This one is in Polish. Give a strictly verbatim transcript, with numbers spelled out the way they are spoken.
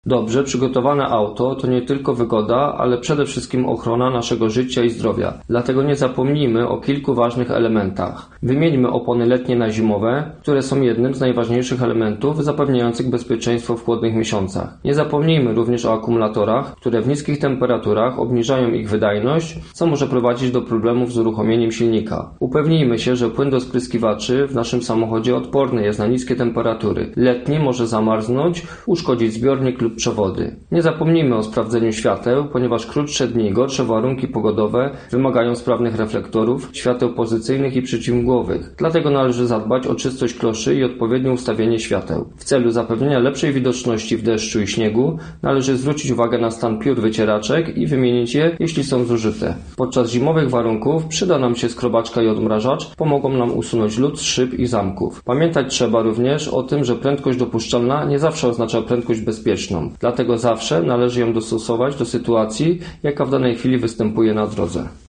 Dobrze przygotowane auto to nie tylko wygoda, ale przede wszystkim ochrona naszego życia i zdrowia. Dlatego nie zapomnijmy o kilku ważnych elementach. Wymieńmy opony letnie na zimowe, które są jednym z najważniejszych elementów zapewniających bezpieczeństwo w chłodnych miesiącach. Nie zapomnijmy również o akumulatorach, które w niskich temperaturach obniżają ich wydajność, co może prowadzić do problemów z uruchomieniem silnika. Upewnijmy się, że płyn do spryskiwaczy w naszym samochodzie odporny jest na niskie temperatury. Letni może zamarznąć, uszkodzić zbiornik lub przewody. Nie zapomnijmy o sprawdzeniu świateł, ponieważ krótsze dni i gorsze warunki pogodowe wymagają sprawnych reflektorów, świateł pozycyjnych i przeciwmgłowych. Dlatego należy zadbać o czystość kloszy i odpowiednie ustawienie świateł. W celu zapewnienia lepszej widoczności w deszczu i śniegu należy zwrócić uwagę na stan piór wycieraczek i wymienić je, jeśli są zużyte. Podczas zimowych warunków przyda nam się skrobaczka i odmrażacz, pomogą nam usunąć lód z szyb i zamków. Pamiętać trzeba również o tym, że prędkość dopuszczalna nie zawsze oznacza prędkość bezpieczną. Dlatego zawsze należy ją dostosować do sytuacji, jaka w danej chwili występuje na drodze.